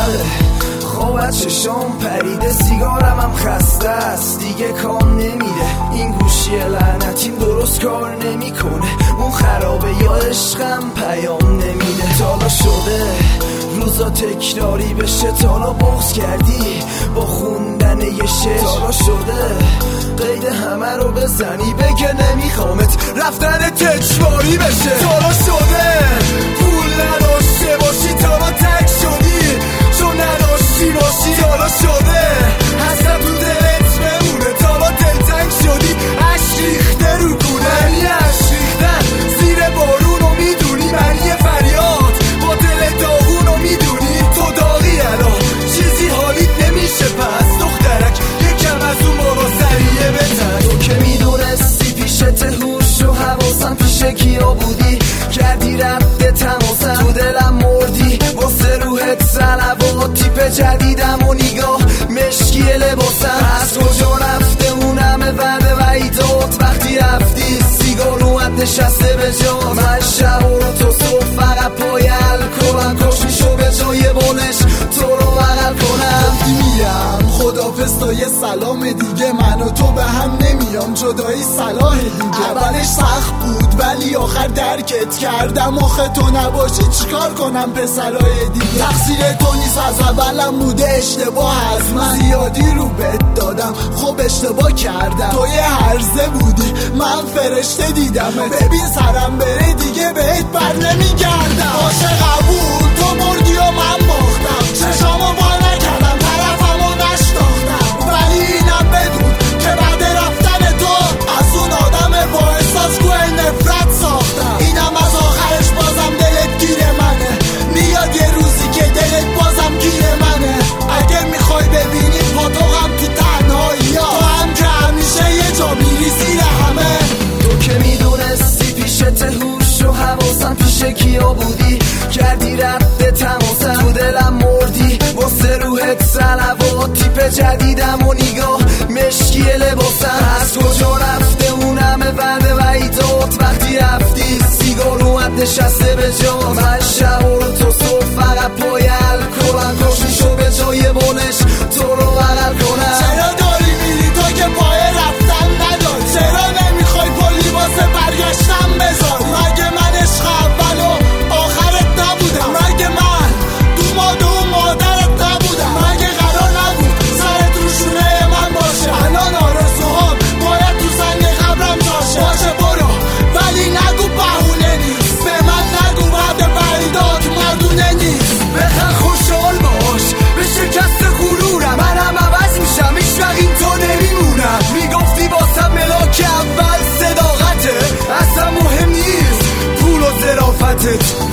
شبه خوابت چشام پریده، سیگارم هم خسته است دیگه کام نمیره، این گوشی لعنتیم درست کار نمیکنه، اون خرابه یا عشقم پیام نمیده. تالا شده روزا تکراری بشه، تالا بغض کردی با خوندن یه شعر، تالا شده قید همه رو بزنی بگه نمیخوامت رفتن تجباری بشه، تالا شده پول نداشته باشی، تالا تک شدی چون نداشتی باشی، تالا شده حسرت تو دلت بمونه، تالا دلتنگ شدی عشق ریخته رو گونه، منی عشق ریختن زیر بارونو میدونی، منی فریاد با دل داغونو میدونی، تو داغی الان چیزی حالیت نمیشه، پس دخترک یکم از اون بالا سریعه بزن. تو که میدونستی پیشت هوش و حواسم پیش کیا بودی، کردی رد تماسم تو دلم مردی، واسه روحت صلوات تیپ جدیدم و نگاه مشکی لباسم، از کجا رفته اون همه وعده و ایدات، وقتی رفتی سیگار اومد نشسته به جا، من شب و تو صبح فقط پای الکلم، کاش میشو به جای بونش تو رو بغل کنم. گفتی میرم خدافظ تا یه سلام دیگه، من و تو به هم نمیام جدایی صلاح دیگه، اولش سخت بود ولی آخر درکت کردم، آخه تو نباشی چیکار کنم پسرای دیگه، تقصیر تو نیست از اولم بوده، اشتباه از من زیادی رو بهت دادم، خب اشتباه کردم، تو یه هرزه بودی من فرشته دیدم، ببین سرم بره دیگه بهت بر نمیگردم، باشه قبول تو بردی و من باختم، چشامو با نکردم طرفمو نشناختم، ولی اینم بدون که بعد رفتن تو از اون آدم با احساس گوه نفرت ساختم، اینم از آخرش بازم دلت گیر منه، میاد یه روزی که دلت بازم گیر منه، اگه میخوای ببینی پاتوقم تو تنهایی ها، تو هم که همیشه یه جا میری زیر همه، تو که میدونستی پیشت هوش و حواسم پیش کیا بودی، کردی رد تماسم تو دلم مردی، واسه روحت صلوات تیپ جدیدم و نگاه مشکی لباسم، از کجا رفته اون همه وعده و ایدات، وقتی رفتی سیگار اومد نشسته به جا، من شب و تو صبح فقط پای الکلم، کاش میشو به جای بونش تو رو بغل کنم. چرا داری میری تو که پای رفتن نداری، چرا نمیخوای پلی واسه برگشتن بذاری، مگه من عشق اول و آخرت نبودم، مگه من دوماد و مادرت نبودم، مگه قرار نبود سرت رو شونه من باشه، الان آرزوهام باید تو سنگ قبرم جاشه، باشه برو ولی نگو بهونه نیست، به من نگو بعد بریدات مردونه نیست، بخن خوشحال باش به شکست غرورم، منم عوض میشم هیچ وقت این تو نمیمونم، میگفتی باسم ملاک اول صداقته، اصلا مهم نیست پول و ظرافتت،